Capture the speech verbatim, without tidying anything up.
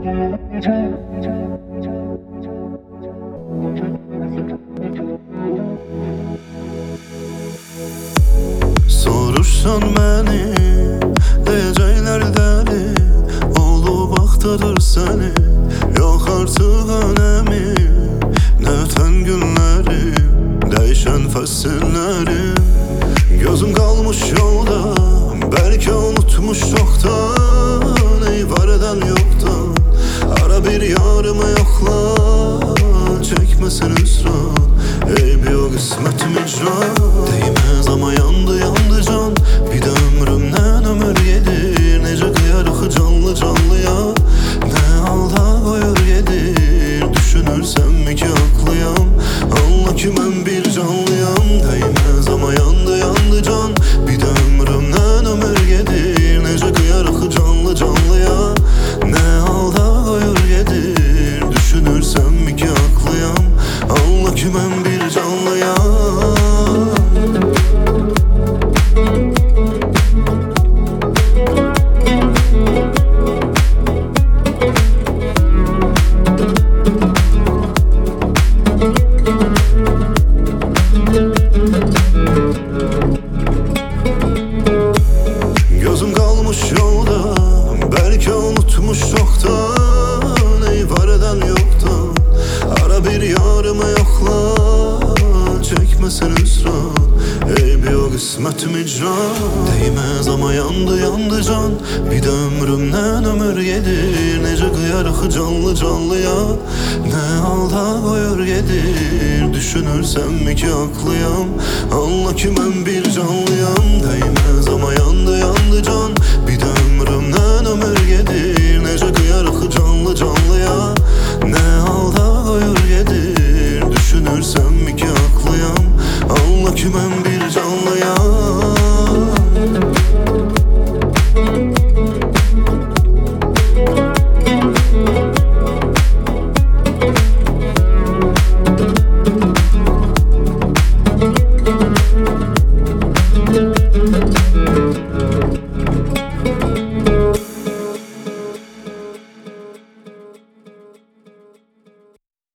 Soruşsan məni, deyəcəklər dəli, olub axtarır səni. Yox artıq önəmi, nə ötən günlərim, dəyişən fəsillərim. Gözüm qalmış yolda, bəlkə unutmuş çoxdan, ey var edən yoxdan. Ara bir yarımı yoxla, çəkməsin üsran, eybi o qismətim icran. Değməz ama yandı yandı can, bir də ömrümdən ömür gedir. Necə qıyarıq canlı canlıya, nə halda qoyur gedir. Düşünürsənmi ki haqlıyam, anla ki mən bir canlıyam. Değməz ama yandı yandı can, bir də ömrümdən ömür gedir. Necə qıyarıq canlı canlıya, nə halda qoyur gedir. Düşünürsənmi ki haqlıyam, anla ki mən bir canlıyam. Gözüm qalmış yolda, bəlkə unutmuş çoxdan, ey var edən yoxdan. Ara bir yarımı yoxla, çəkməsin üsran, eybi o qismətim icran. Değməz ama yandı yandı can, bir də ömrümdən ömür gedir. Necə qıyarıq canlı canlıya, nə halda qoyur gedir. Düşünürsənmi ki haqlıyam, anla ki mən bir canlıyam. Değməz ama yandı yandı can, bir də ömrümdən ömür gedir. Necə qıyarıq canlı canlıya, nə halda qoyur gedir. Düşünürsənmi ki haqlıyam, anla ki mən bir